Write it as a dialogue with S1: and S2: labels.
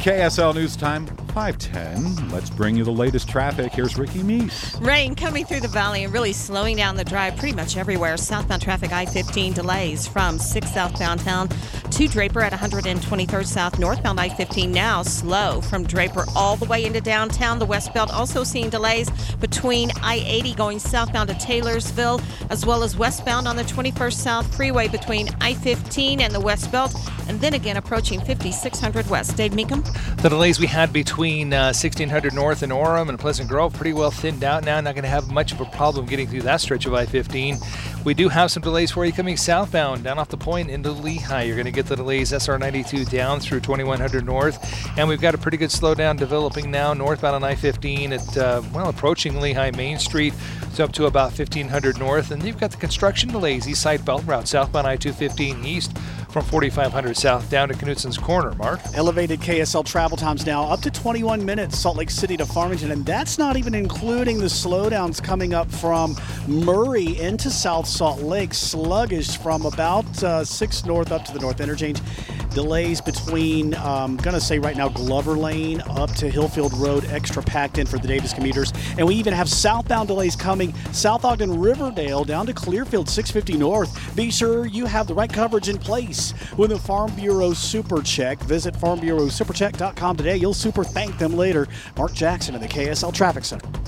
S1: KSL News Time, 5:10. Let's bring you the latest traffic. Here's Ricky Meese.
S2: Rain coming through the valley and really slowing down the drive pretty much everywhere. Southbound traffic, I-15 delays from 6 South downtown to Draper at 123rd South. Northbound I-15 now slow from Draper all the way into downtown. The westbound also seeing delays between I-80 going southbound to Taylorsville, as well as westbound on the 21st South Freeway between I-15 and the West Belt, and then again approaching 5600 West. Dave Meekum.
S3: The delays we had between 1600 North and Orem and Pleasant Grove pretty well thinned out now. Not going to have much of a problem getting through that stretch of I-15. We do have some delays for you coming southbound down off the point into Lehigh. You're going to get the delays SR92 down through 2100 North, and we've got a pretty good slowdown developing now northbound on I-15 at approaching Lehigh Main Street. It's up to about 1500 North, and you've got the construction delays east side belt route southbound I-215 east from 4500 South down to Knutson's Corner. Mark?
S4: Elevated KSL travel times now up to 21 minutes, Salt Lake City to Farmington, and that's not even including the slowdowns coming up from Murray into South Salt Lake. Sluggish from about 6 North up to the North Interchange. Delays between, going to say right now, Glover Lane up to Hillfield Road, extra packed in for the Davis commuters. And we even have southbound delays coming South Ogden Riverdale down to Clearfield 650 North. Be sure you have the right coverage in place with the Farm Bureau Super Check. Visit FarmBureauSuperCheck.com today. You'll super thank them later. Mark Jackson in the KSL Traffic Center.